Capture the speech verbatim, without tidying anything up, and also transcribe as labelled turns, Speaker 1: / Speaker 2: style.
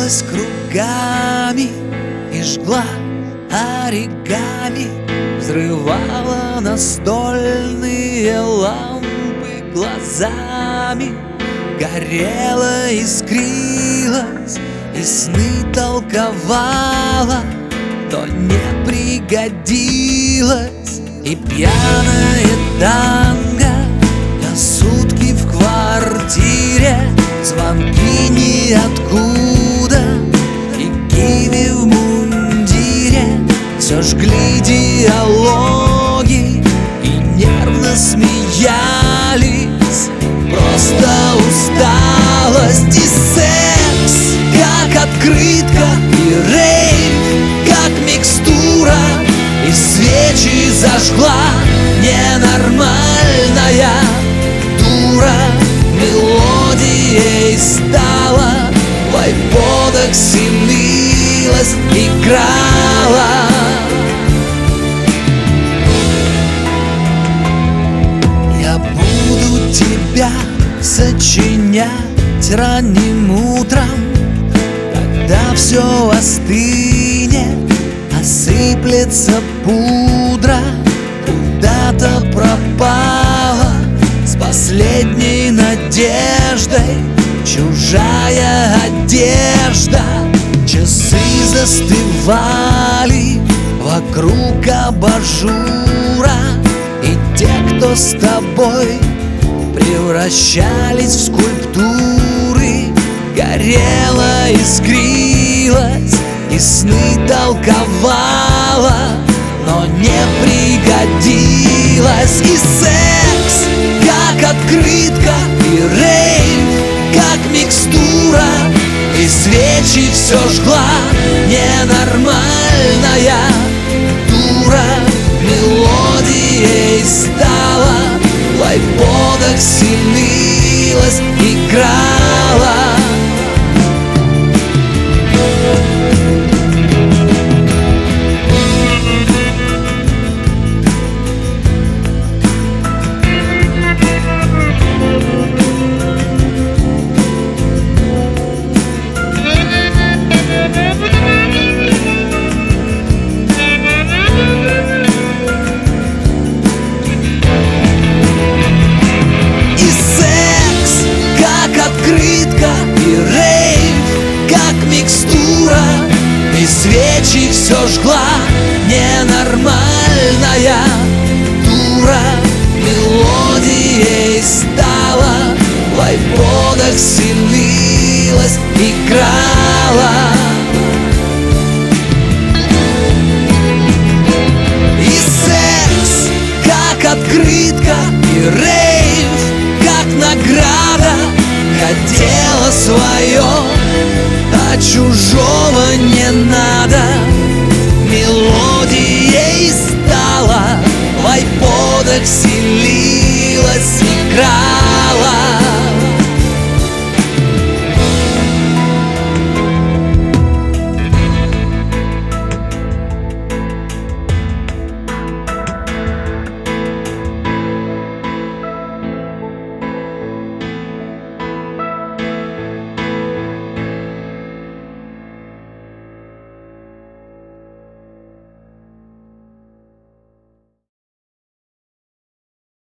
Speaker 1: вертелась кругами и жгла оригами, взрывала настольные лампы глазами, горела, искрилась и сны толковала, но не пригодилась. И пьяное танго на сутки в квартире, звонки ниоткуда и киви в мундире все жгли диалоги и нервно смеялись. Просто усталость и секс, как открытка и рейв, как микстура, и свечи зажгла ненормальная дура. Мелодией стала, в айподах селилась, играла. Я буду тебя сочинять ранним утром, когда все остынет, осыплется пудра, куда-то пропала с последней надеждой чужая одежда. Часы застывали вокруг абажура, и те, кто с тобой, превращались в скульптуры. Горела, искрилась и сны толковала, но не пригодилась. И секс, как открытка и рейв, как микстура, и свечи все жгла ненормальная дура. Мелодией стала, в айподах селилась, играла. И свечи все жгла ненормальная дура. Мелодией стала, в айподах селилась, играла. И секс, как открытка и рейв, как награда, хотела свое, а чужого не